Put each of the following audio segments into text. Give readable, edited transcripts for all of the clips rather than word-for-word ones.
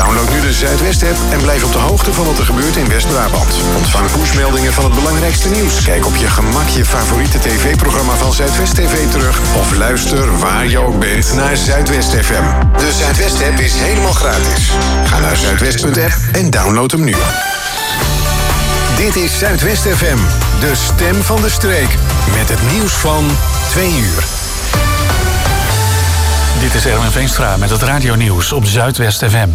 Download nu de Zuidwest-app en blijf op de hoogte van wat er gebeurt in West-Brabant. Ontvang pushmeldingen van het belangrijkste nieuws. Kijk op je gemak je favoriete tv-programma van Zuidwest TV terug. Of luister waar je ook bent naar Zuidwest FM. De Zuidwest-app is helemaal gratis. Ga naar zuidwest.app en download hem nu. Dit is Zuidwest FM, de stem van de streek. Met het nieuws van 2 uur. Dit is Erwin Veenstra met het radionieuws op Zuidwest FM.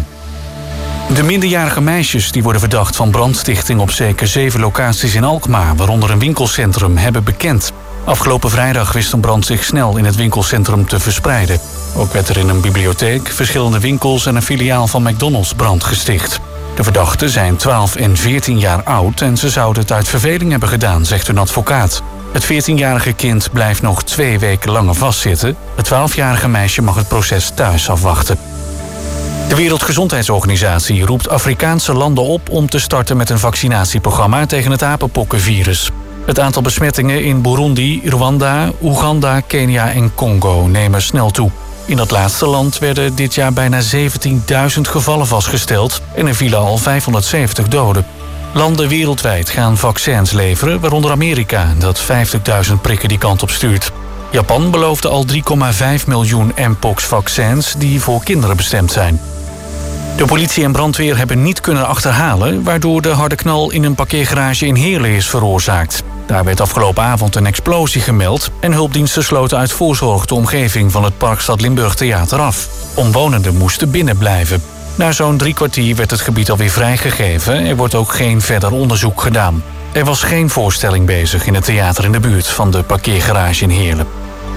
De minderjarige meisjes die worden verdacht van brandstichting op zeker 7 locaties in Alkmaar, waaronder een winkelcentrum, hebben bekend. Afgelopen vrijdag wist een brand zich snel in het winkelcentrum te verspreiden. Ook werd er in een bibliotheek, verschillende winkels en een filiaal van McDonald's brand gesticht. De verdachten zijn 12 en 14 jaar oud en ze zouden het uit verveling hebben gedaan, zegt hun advocaat. Het 14-jarige kind blijft nog 2 weken langer vastzitten. Het 12-jarige meisje mag het proces thuis afwachten. De Wereldgezondheidsorganisatie roept Afrikaanse landen op om te starten met een vaccinatieprogramma tegen het apenpokkenvirus. Het aantal besmettingen in Burundi, Rwanda, Oeganda, Kenia en Congo nemen snel toe. In dat laatste land werden dit jaar bijna 17.000 gevallen vastgesteld en er vielen al 570 doden. Landen wereldwijd gaan vaccins leveren, waaronder Amerika, dat 50.000 prikken die kant op stuurt. Japan beloofde al 3,5 miljoen mpox-vaccins die voor kinderen bestemd zijn. De politie en brandweer hebben niet kunnen achterhalen, waardoor de harde knal in een parkeergarage in Heerlen is veroorzaakt. Daar werd afgelopen avond een explosie gemeld en hulpdiensten sloten uit voorzorg de omgeving van het Parkstad Limburg Theater af. Omwonenden moesten binnen blijven. Na zo'n 3 kwartier werd het gebied alweer vrijgegeven. Er wordt ook geen verder onderzoek gedaan. Er was geen voorstelling bezig in het theater in de buurt van de parkeergarage in Heerlen.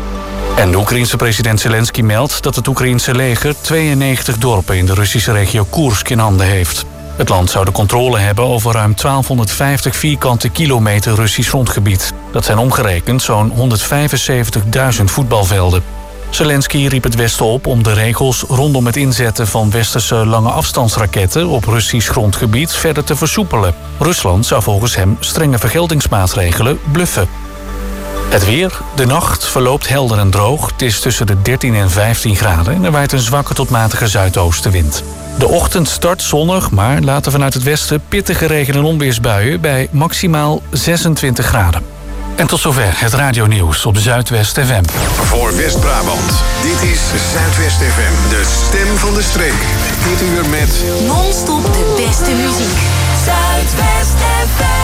En de Oekraïense president Zelensky meldt dat het Oekraïense leger 92 dorpen in de Russische regio Koersk in handen heeft. Het land zou de controle hebben over ruim 1250 vierkante kilometer Russisch grondgebied. Dat zijn omgerekend zo'n 175.000 voetbalvelden. Zelensky riep het Westen op om de regels rondom het inzetten van westerse lange afstandsraketten op Russisch grondgebied verder te versoepelen. Rusland zou volgens hem strenge vergeldingsmaatregelen bluffen. Het weer. De nacht verloopt helder en droog. Het is tussen de 13 en 15 graden en er waait een zwakke tot matige zuidoostenwind. De ochtend start zonnig, maar later vanuit het westen pittige regen- en onweersbuien bij maximaal 26 graden. En tot zover het radionieuws op Zuidwest FM. Voor West-Brabant, dit is Zuidwest FM, de stem van de streek. Dit uur met non-stop de beste muziek. Zuidwest FM.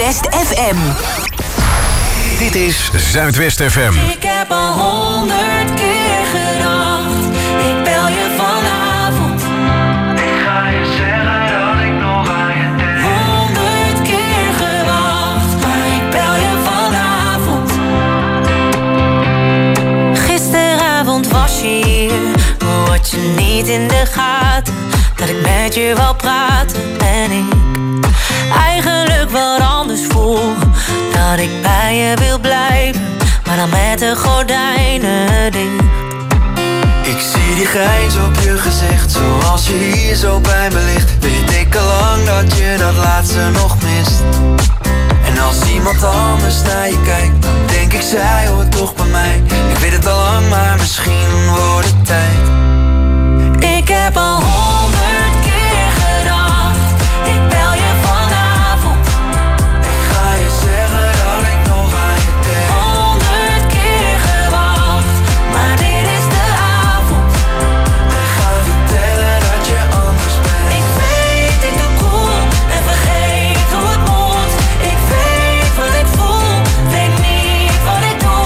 Zuidwest FM. Dit is Zuidwest FM. Ik heb al 100 keer gedacht, ik bel je vanavond. Ik ga je zeggen dat ik nog aan je denk. 100 keer gewacht, maar ik bel je vanavond. Gisteravond was je hier, had je niet in de gaten dat ik met je wou praten en ik eigenlijk wat anders voel. Dat ik bij je wil blijven, maar dan met de gordijnen dicht. Ik zie die grijns op je gezicht, zoals je hier zo bij me ligt. Weet ik al lang dat je dat laatste nog mist. En als iemand anders naar je kijkt, dan denk ik zij hoort toch bij mij. Ik weet het al lang, maar misschien wordt het tijd. Ik heb al 100 keer gedacht, ik bel je vanavond. Ik ga je zeggen dat ik nog aan je denk. 100 keer gewacht, maar dit is de avond. Ik ga vertellen dat je anders bent. Ik weet, ik doe cool en vergeet hoe het moet. Ik weet wat ik voel, weet niet wat ik doe.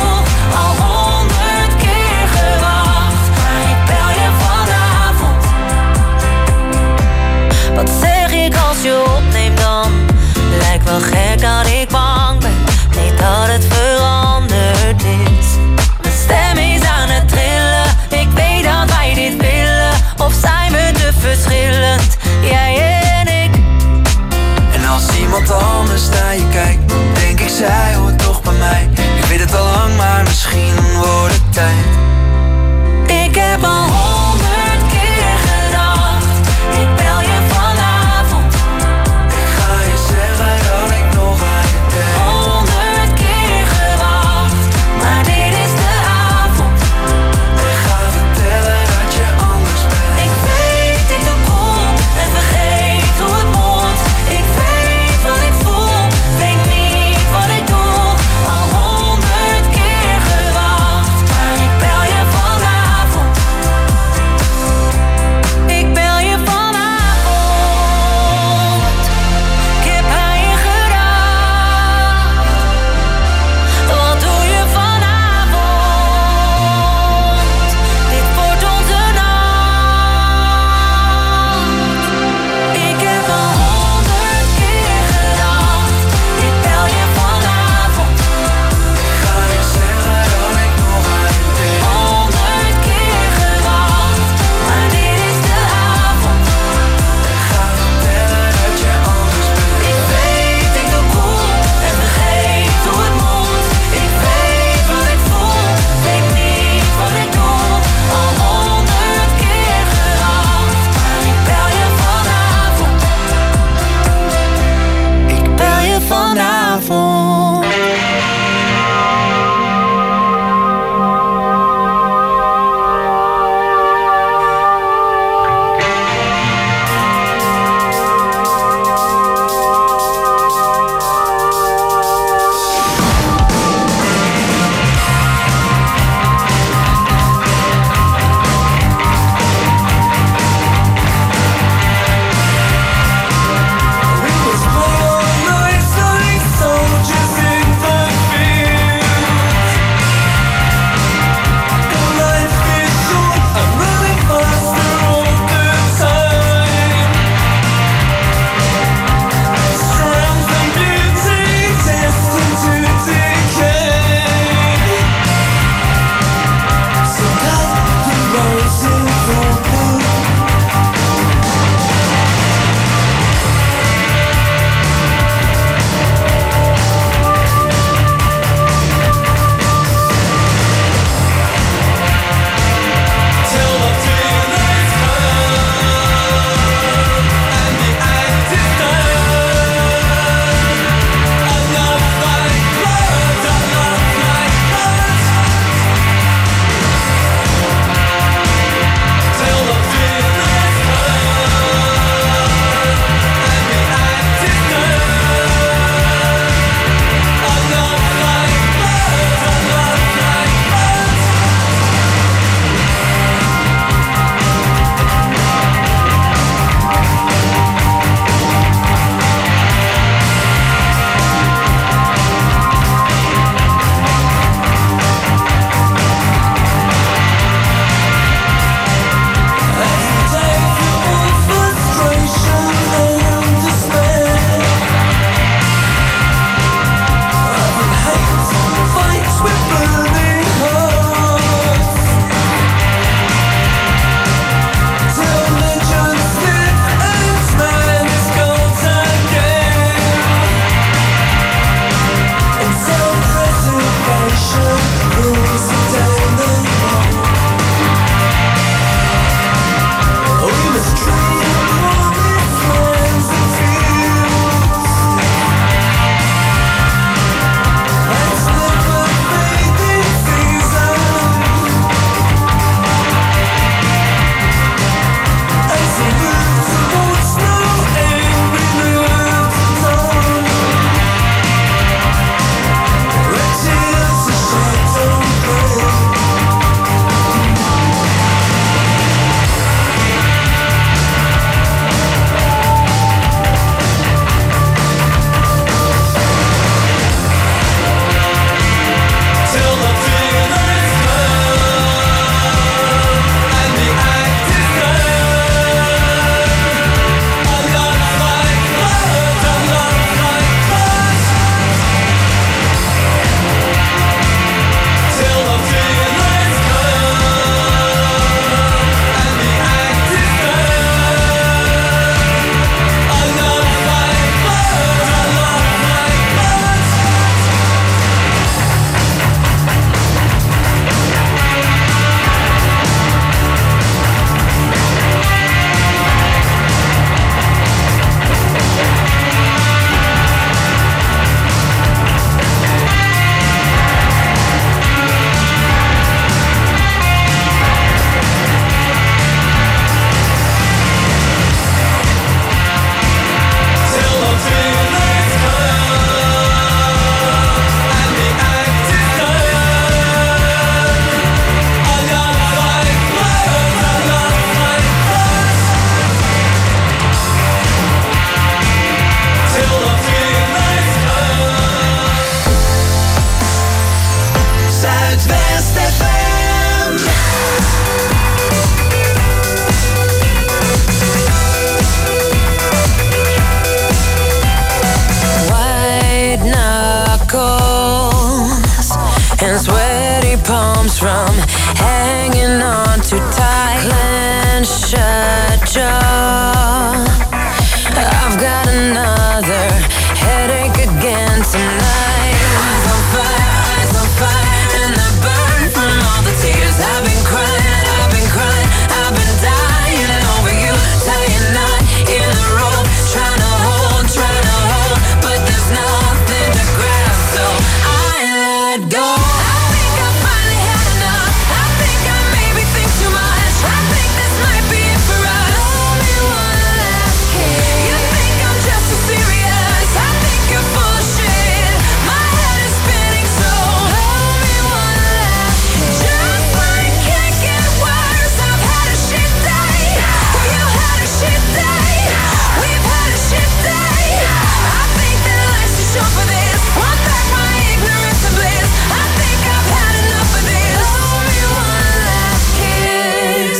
and sweaty palms from hanging on too tight. Clenched shut jaw. I've got another headache again tonight. Eyes on fire, and I burn from all the tears. I've been crying, I've been dying over you. Tying knot in the rope, trying to hold, but there's nothing to grab, so I let go. I think I finally had enough. I think I maybe think too much. I think this might be it for us. Only one last kiss. You think I'm just too serious? I think you're full of shit. My head is spinning, so only one last kiss. Just when it can't get worse, I've had a shit day. You had a shit day. We've had a shit day. I think that life's too short for this. Want back my ignorance and bliss. I think I've had enough of this. Only one last kiss.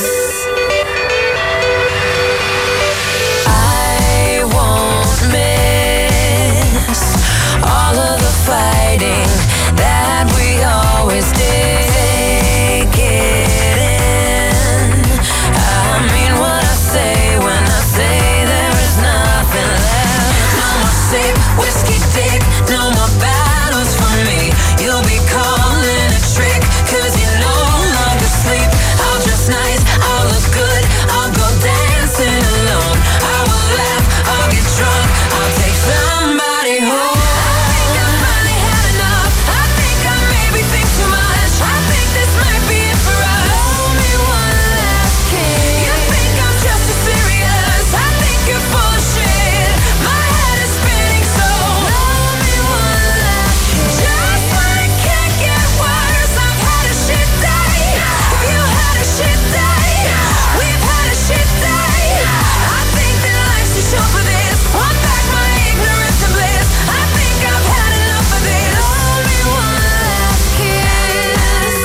I won't miss all of the fighting that we always did. Take it in. I mean what I say when I say there is nothing left. No more sip, whiskey dick, no more battles for me. You'll be calling a trick, cause you no longer sleep. I'll dress nice, I'll look good, I'll go dancing alone. I will laugh, I'll get drunk, I'll take somebody home. I think I finally had enough. I think I maybe think too much. I think this might be it for us. Only one last kiss. You think I'm just too serious? I think you're full of shit. My head is spinning, so only one last kiss. Just when it can't get worse, I've had a shit day. You had a shit day. We've had a shit day. I think that life's too short for this. Want back my ignorance and bliss. I think I've had enough of this. Only one last kiss.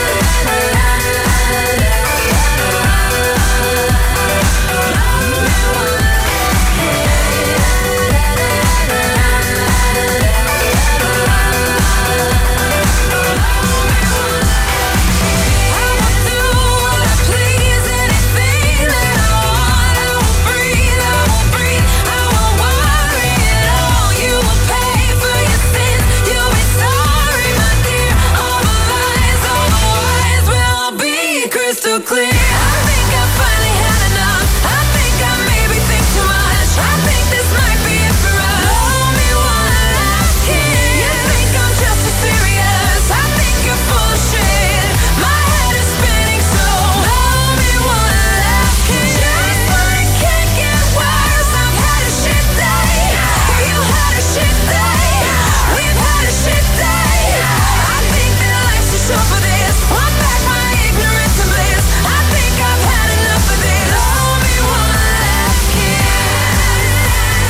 I will do what I please, anything that I want. I will breathe, I won't worry at all. You will pay for your sins, you'll be sorry, my dear. All the lies will all be crystal clear. I think I finally had enough. I think I maybe think too much. I think this might be it for us. Only one last kiss. You think I'm just too serious? I think you're full of shit. My head is spinning, so only one last kiss. Just when it can't get worse, I've had a shit day. You had a shit day. We've had a shit day. I think that life's too short for this. Want back my ignorance and bliss. I think I've had enough of this. Only one last kiss.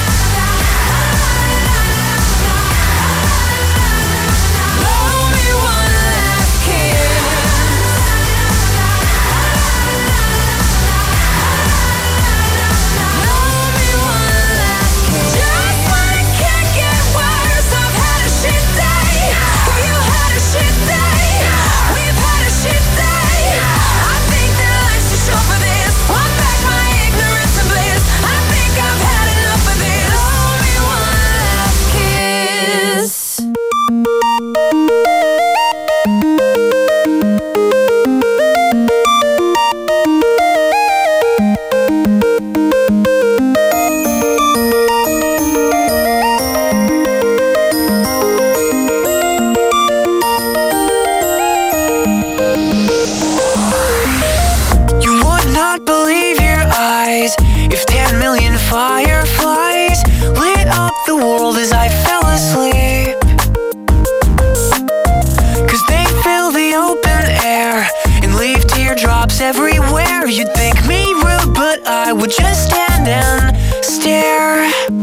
Only one last kiss. Only one last kiss. Just when it can't get worse, I've had a shit day. You had a shit day. We've had a shit day. I think that life's too short for this. Want back my ignorance and bliss. I think I've had enough of this. Only one last kiss. You would not believe your eyes if 10 million fireflies lit up the world as I fell asleep. 'Cause they fill the open air and leave teardrops everywhere. You'd think me rude, but I would just stand and stare.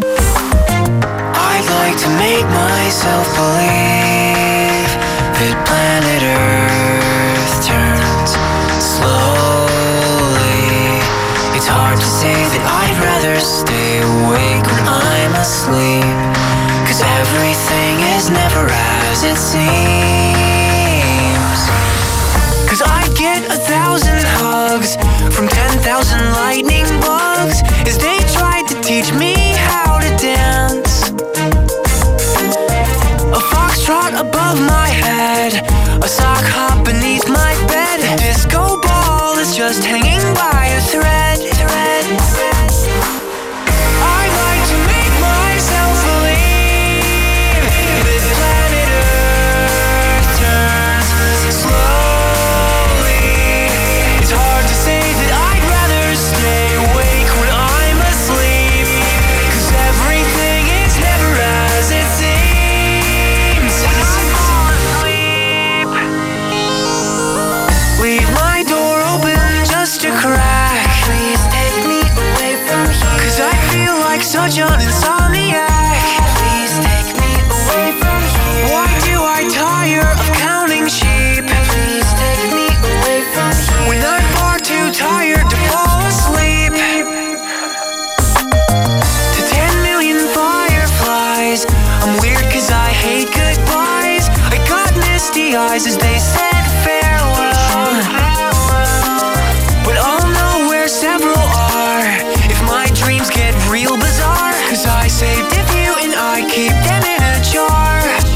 I'd like to make myself believe that planet Earth turns slowly. It's hard to say that I'd rather stay awake when I'm asleep, 'cause everything is never as it seems. 1,000 lightning bugs as they tried to teach me how to dance. A foxtrot above my head, a sock hop beneath my bed. A disco ball is just hanging by a thread. I like to make myself believe that planet Earth turns slowly. It's hard to say that I'd rather stay awake when I'm asleep, 'cause everything is never as it seems. When I fall asleep, leave my door open just a crack. Please take me away from here, 'cause I feel like such an insomniac. Please take me away from here. Why do I tire of counting sheep? Please take me away from here, when I'm far too tired to fall asleep. To 10 million fireflies, I'm weird 'cause I hate goodbyes. I got misty eyes as they said farewell, but I'll know where several are if my dreams get real bizarre, 'cause I saved a few and I keep them in a jar.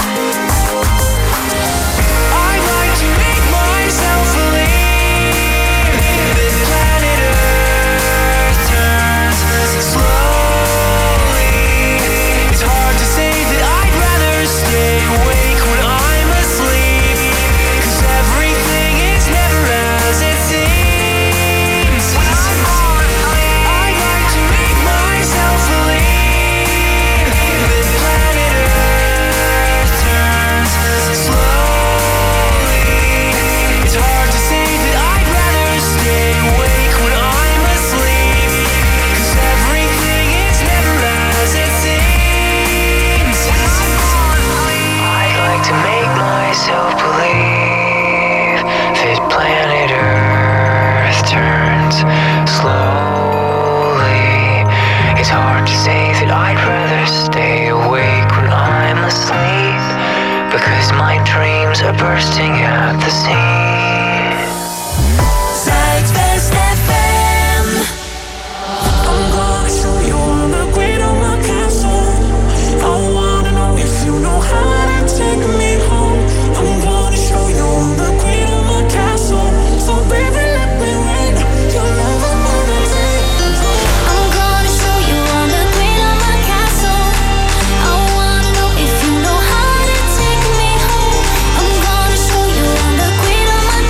I like to make myself believe that planet Earth turns slowly. It's hard to say that I'd rather stay awake when I'm asleep, 'cause everything is never as it seems. When I fall asleep, I like to make myself believe that planet Earth turns slowly. It's hard to say that I'd rather stay awake when I'm asleep, 'cause everything is never as it seems. When I fall asleep, I'd like to make myself believe that planet Earth turns slowly. It's hard to say that I'd rather stay awake when I'm asleep, because my dreams are bursting at the seams. Zuidwest FM. I'm gonna show you all the great on my castle. I wanna know if you know how to take me home. I'm gonna show you all the great on my castle. So baby, let me rain your love on my table. I'm gonna show you all the great on my castle. I wanna know if you know how to take me home. I'm gonna show you all the great on my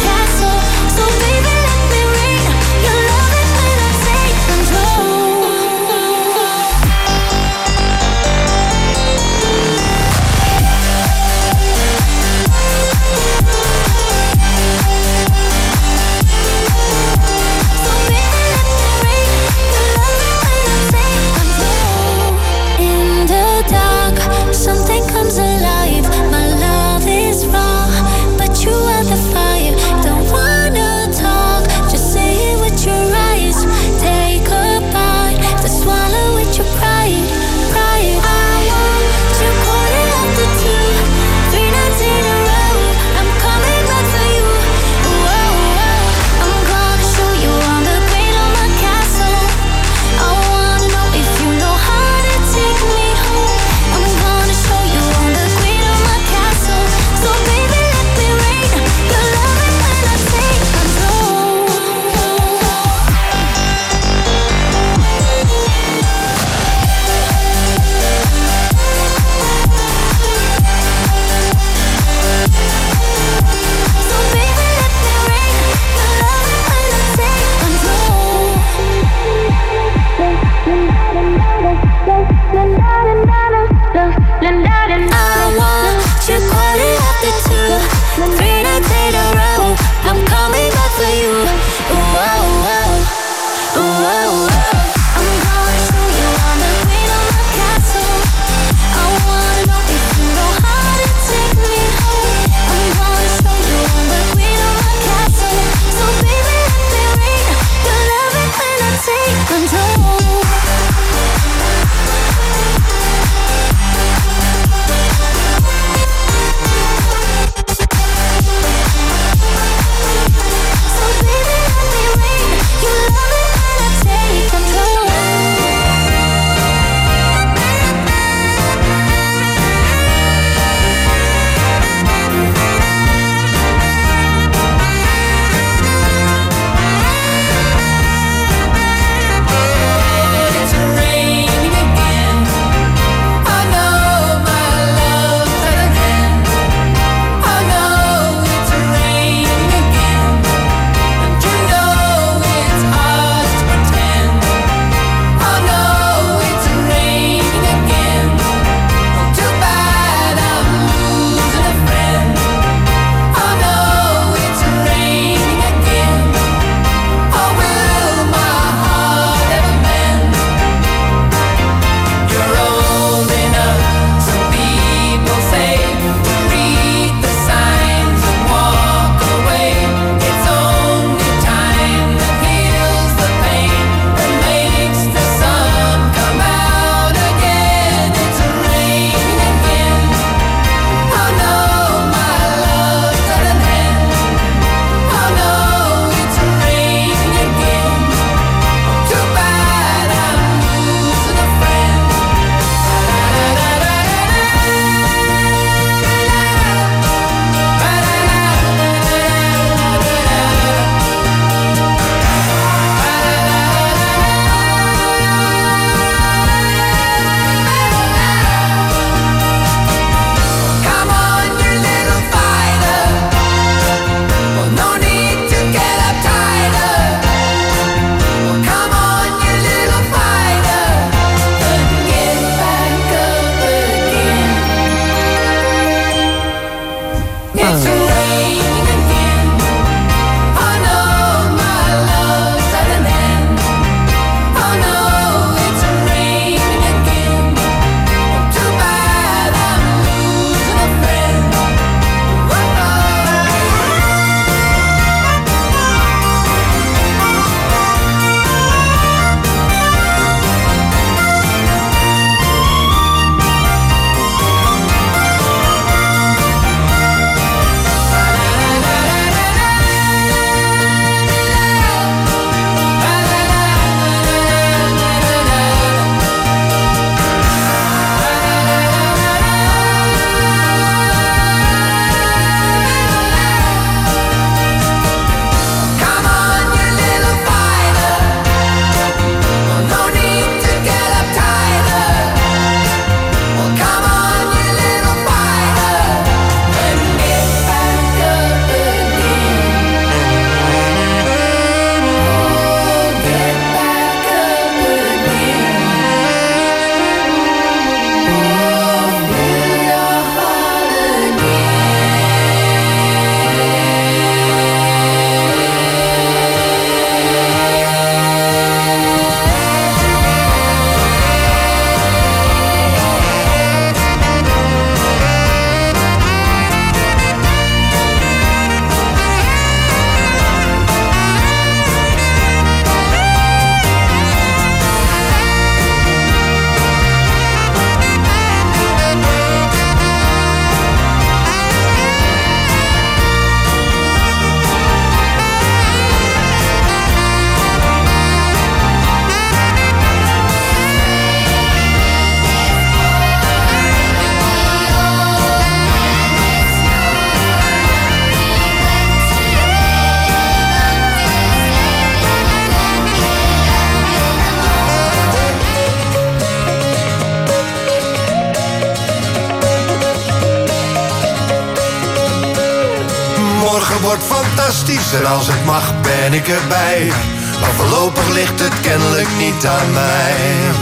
morgen wordt fantastisch en als het mag ben ik erbij. Maar voorlopig ligt het kennelijk niet aan mij.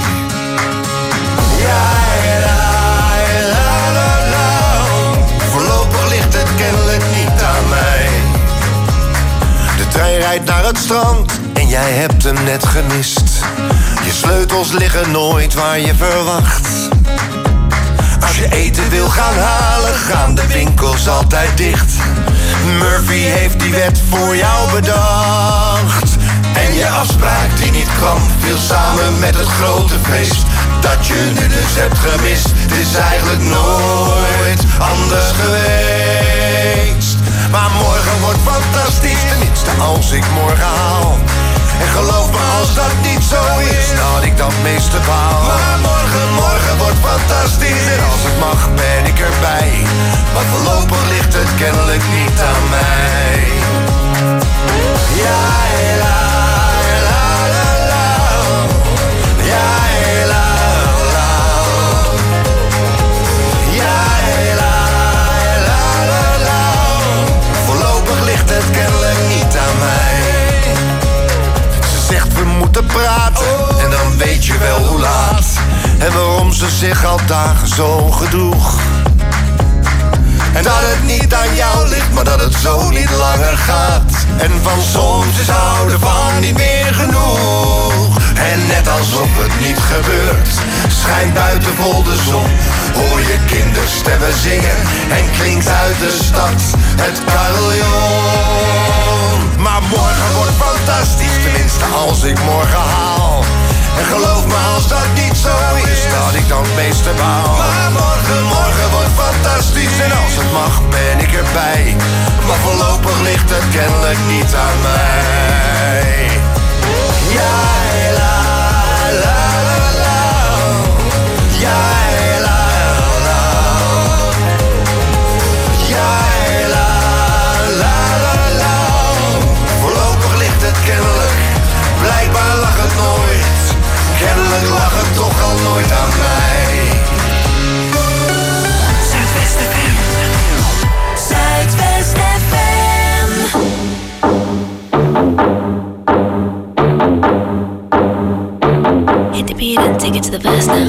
Ja, la, la, la. Voorlopig ligt het kennelijk niet aan mij. De trein rijdt naar het strand en jij hebt hem net gemist. Je sleutels liggen nooit waar je verwacht. Als je eten wil gaan halen, gaan de winkels altijd dicht. Murphy heeft die wet voor jou bedacht. En je afspraak die niet kwam, viel samen met het grote feest dat je nu dus hebt gemist. Het is eigenlijk nooit anders geweest. Maar morgen wordt fantastisch, tenminste als ik morgen haal. En geloof me, als dat niet zo is, dat ik dat meeste baal. Maar morgen wordt fantastisch en als het mag ben ik erbij. Maar voorlopig ligt het kennelijk niet aan mij. Ja, la, la, la, la. Ja, la, la. Ja, la, la, la, la. Voorlopig ligt het kennelijk niet aan mij. Zegt we moeten praten en dan weet je wel hoe laat. En waarom ze zich al dagen zo gedroeg. En dat het niet aan jou ligt, maar dat het zo niet langer gaat. En van soms is houden van niet meer genoeg. En net alsof het niet gebeurt, schijnt buiten vol de zon. Hoor je kinderstemmen zingen en klinkt uit de stad het carillon. Maar morgen wordt fantastisch, tenminste als ik morgen haal. En geloof me, als dat niet zo is, dat ik dan het meeste baal. Maar morgen wordt fantastisch en als het mag ben ik erbij. Maar voorlopig ligt het kennelijk niet aan mij. Ja, la, la, la, la. Ja, la, la. Ja, la, la, la, la. Voorlopig ligt het kennelijk, blijkbaar lag het nooit. Kennelijk lag het toch al nooit aan mij. Zuidwest FM. Zuidwest FM. Hit the beat and take it to the verse now.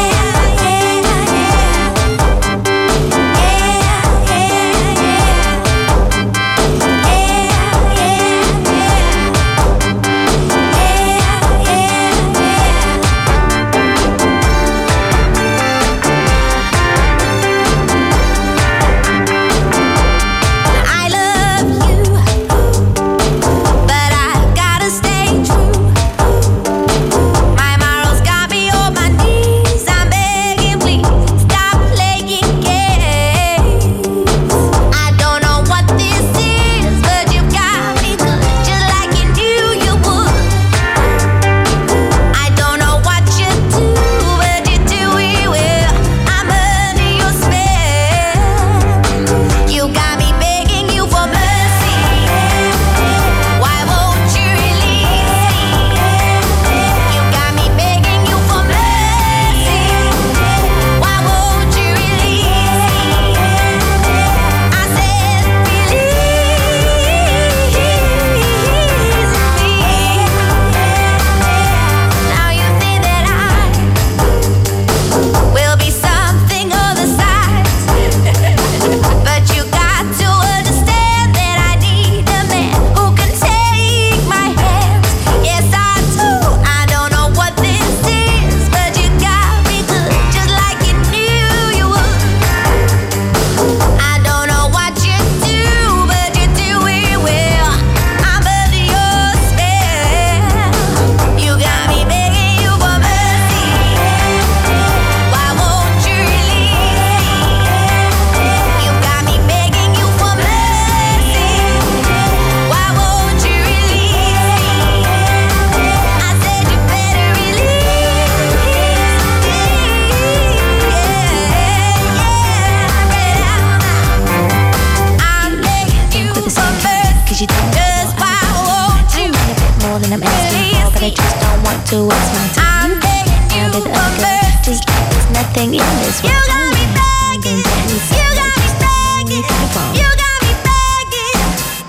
to waste my time. You can be the other girl. Just like there's nothing in this world. You got me begging. You got me begging. You got me begging.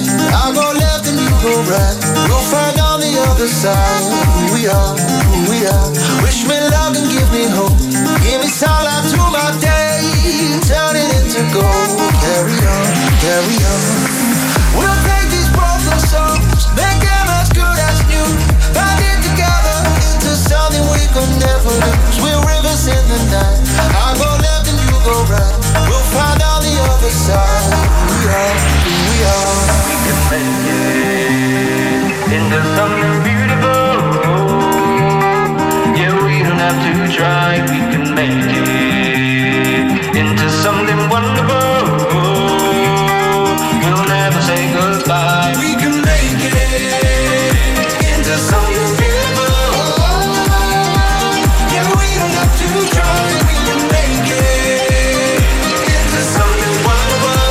I go left and you go right. We'll find on the other side who we are, who we are. Wish me luck and give me hope. Give me sunlight through my day. Turn it into gold. Carry on, carry on. We'll take these broken songs, make them as good as new. Bind it together into something we could never lose. We're rivers in the night. I go left and you go right. We'll find on the other side who we are, who we are. We can make it into something beautiful. Yeah, we don't have to try. We can make it into something wonderful. We'll never say goodbye. We can make it into something beautiful. Yeah, we don't have to try. We can make it into something wonderful.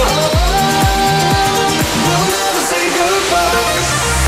We'll never say goodbye.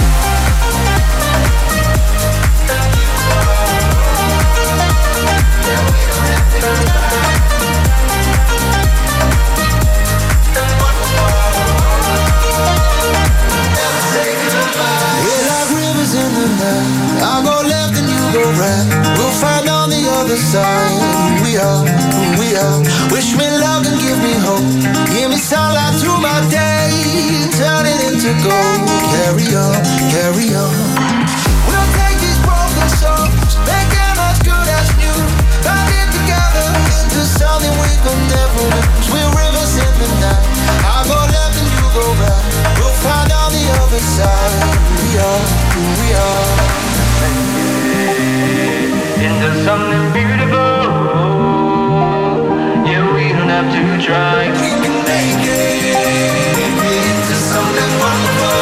I go left and you go right. We'll find on the other side who we are, who we are. Wish me luck and give me hope. Give me sunlight through my day. Turn it into gold. Carry on, carry on. We'll take these broken songs, make them as good as new. Bind it together into something we could never lose. We're rivers in the night. I go left and you go right. We'll find on the other side who we are, who we are. Into something beautiful. Yeah, we don't have to try. We can make it into something wonderful.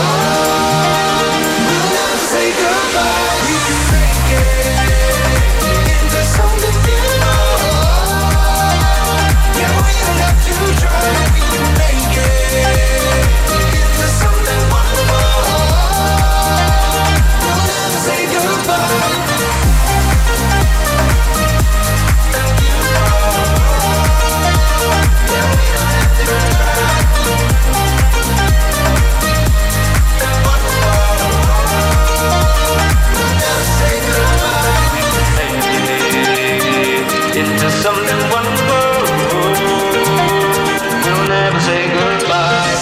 We'll never say goodbye. We can make it into something beautiful. Yeah, we don't have to try. We can make it into something wonderful. We'll never say goodbye. Into something wonderful. We'll never say goodbye.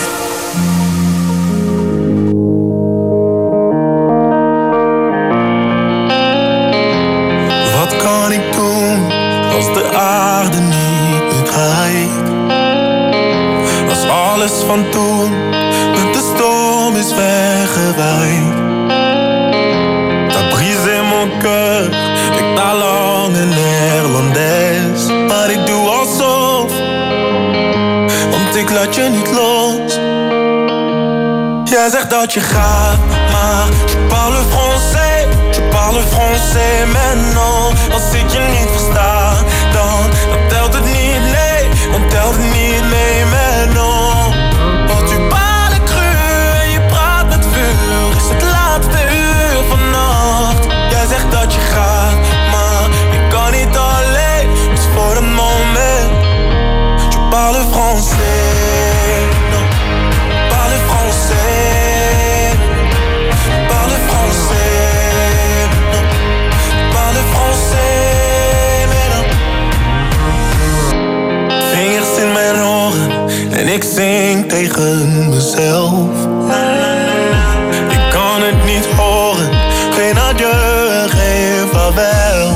Wat kan ik doen als de aarde niet meer draait? Als alles van toen met de storm is weggewaaid. T'as brisé mon cœur, ik parle lang in Nederlands. Maar ik doe alsof, want ik laat je niet los. Jij zegt dat je gaat, maar je parle français. Je parle français maintenant. Als ik je niet versta, dan telt het niet, nee. Dan telt het niet mee maintenant. Want tu parles cru en je praat met vuur. Is het laatste uur vannacht. Jij zegt dat je gaat, maar ik kan niet alleen. Dus voor het moment. Je parle français, non. Parle français. Parle français, non. Parle français, non. Vingers in mijn oren en ik zing tegen mezelf. Ik kan het niet horen, geen adieu, geen vaarwel.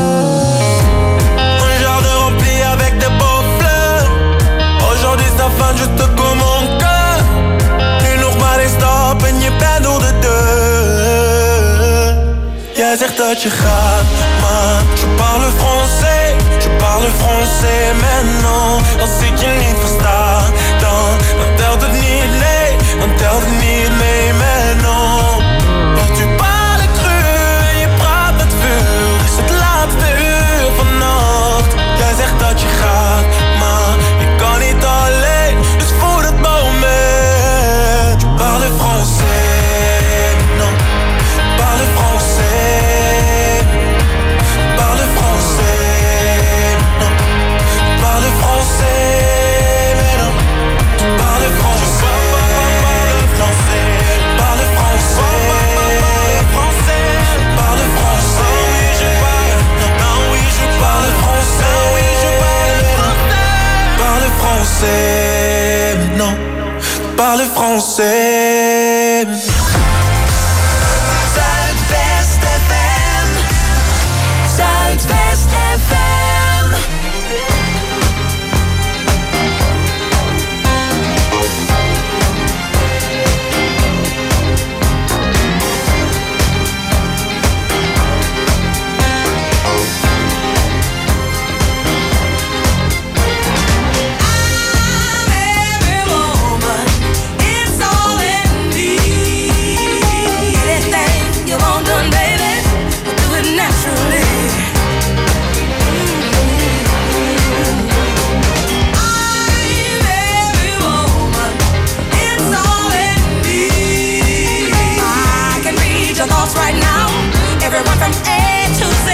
Un jardin rempli avec des beaux fleurs. Aujourd'hui ça fin juste comme mon cœur. Nu nog maar een stap en je bent door de deur. Jij zegt dat je gaat, maar je parle français. Je parle français maintenant. Als ik je niet versta, dan telt het niet, nee. Dan telt het niet mee maintenant. Want tu parles cru en je praat met vuur. Is het laatste uur vannacht. Jij zegt dat je gaat, maar ik kan niet alleen. Dus voor het moment. Je parle français, non. Parle français. Parle français, non. Parle français, mais parle français. Zuidwest FM. Zuidwest FM. Right now, everyone from A to Z.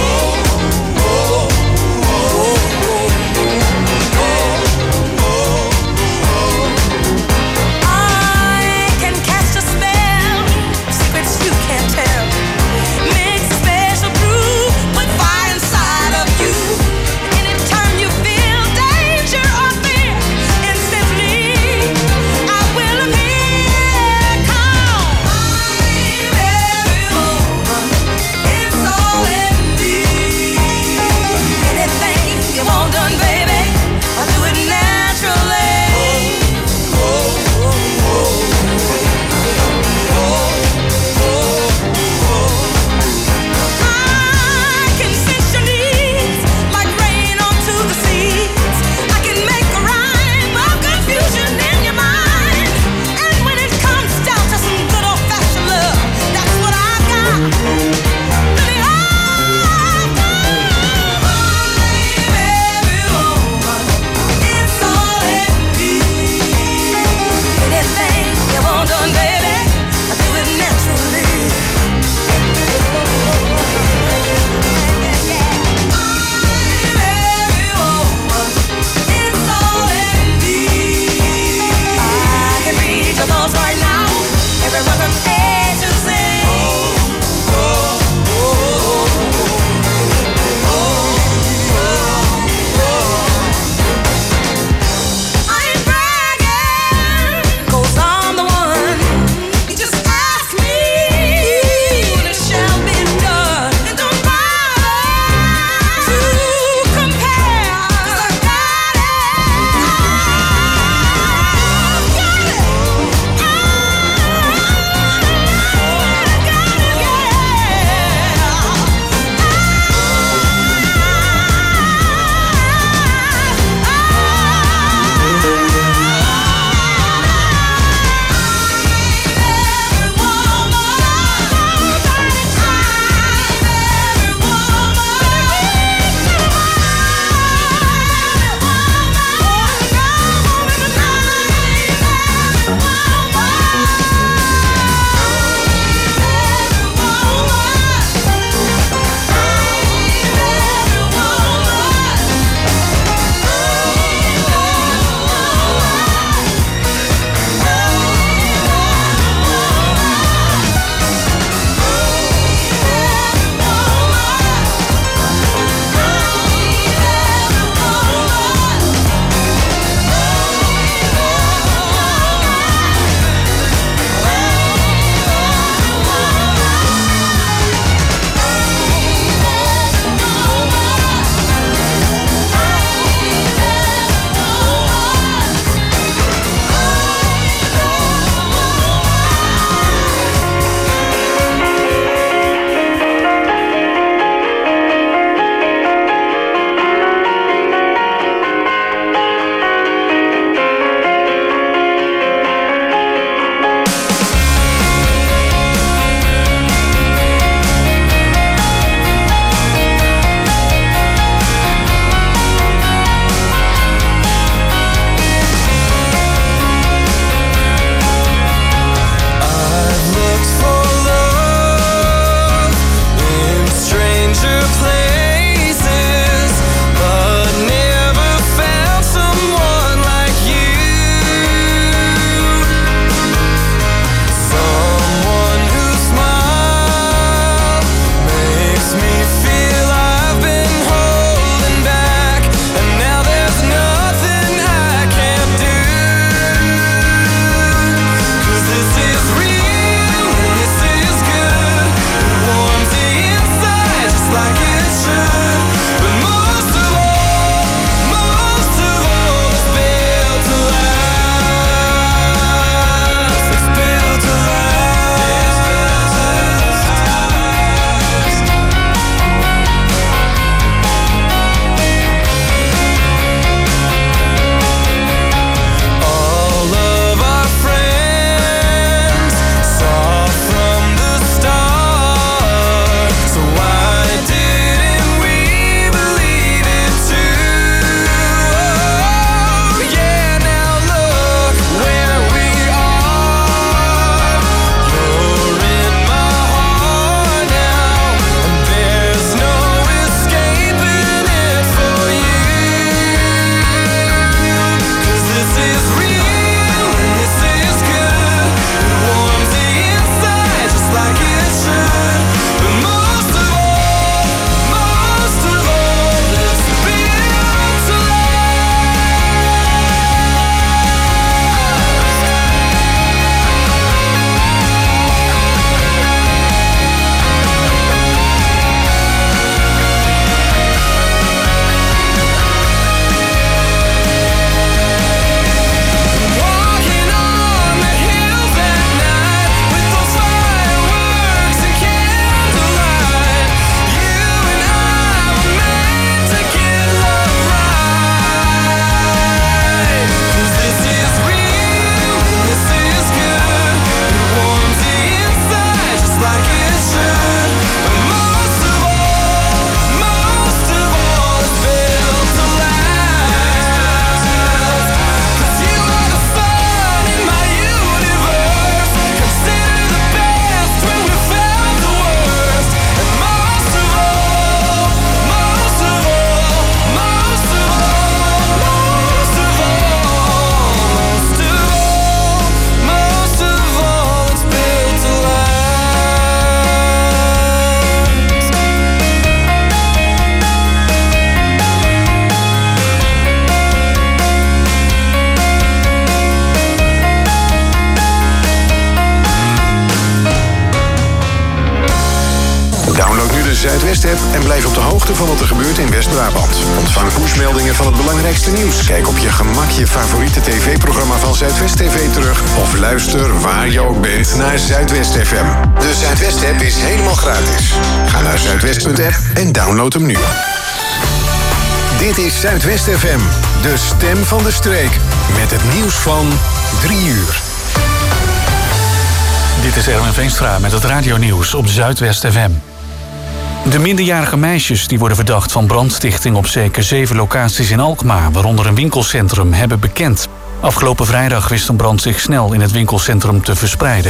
I can cast a spell, secrets you can't tell. Mix a special brew with fire inside of you. Anytime you feel danger or fear, instantly I will appear. Come, I'm every woman. It's all in me. Anything you want done, baby, I'll do it naturally. I can sense your needs like rain onto the seas. I can make a rhyme of confusion in your mind. And when it comes down to some good old-fashioned love, that's what I got. Baby, I've got. I'm every woman. It's all in me. Anything you want done, baby, I do it naturally. Right now, everyone from A to Z. I ain't bragging, 'cause I'm the one. You just ask me, and it shall be done. It don't bother to compare, 'cause I got it. I've got it. Download nu de Zuidwest-app en blijf op de hoogte van wat er gebeurt in West-Brabant. Ontvang pushmeldingen van het belangrijkste nieuws. Kijk op je gemak je favoriete tv-programma van Zuidwest TV terug. Of luister waar je ook bent naar Zuidwest FM. De Zuidwest-app is helemaal gratis. Ga naar zuidwest.app en download hem nu. Dit is Zuidwest FM, de stem van de streek. Met het nieuws van 3 uur. Dit is Erwin Veenstra met het radionieuws op Zuidwest FM. De minderjarige meisjes die worden verdacht van brandstichting op zeker 7 locaties in Alkmaar, waaronder een winkelcentrum, hebben bekend. Afgelopen vrijdag wist een brand zich snel in het winkelcentrum te verspreiden.